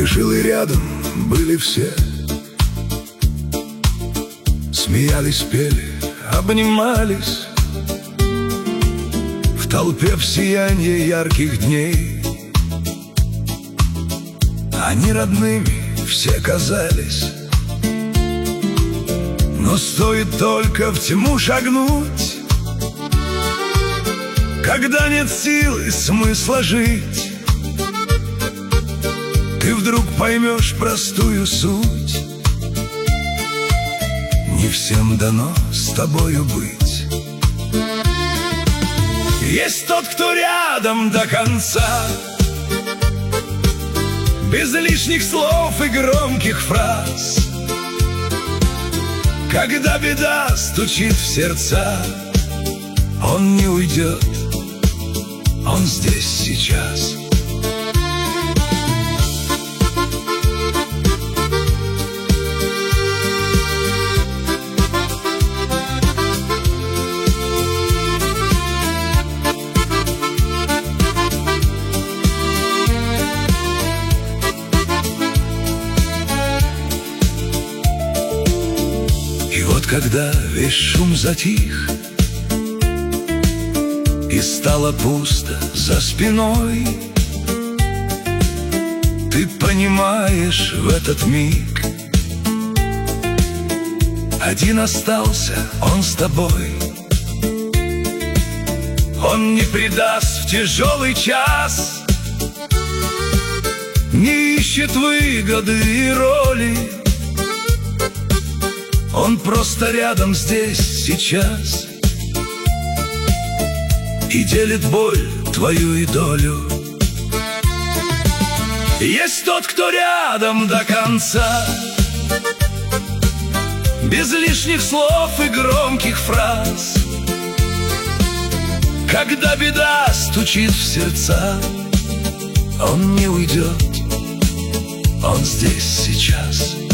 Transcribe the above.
жил и рядом были все. Смеялись, пели, обнимались в толпе в сиянье ярких дней. Они родными все казались, но стоит только в тьму шагнуть, когда нет сил и смысла жить, ты вдруг поймешь простую суть: не всем дано с тобою быть. Есть тот, кто рядом до конца, без лишних слов и громких фраз. Когда беда стучит в сердца, он не уйдет, он здесь сейчас. И вот когда весь шум затих и стало пусто за спиной, ты понимаешь в этот миг: один остался, он с тобой. Он не предаст в тяжелый час, не ищет выгоды и роли. Он просто рядом здесь, сейчас, и делит боль твою и долю. Есть тот, кто рядом до конца, без лишних слов и громких фраз. Когда беда стучит в сердца, он не уйдет, он здесь сейчас.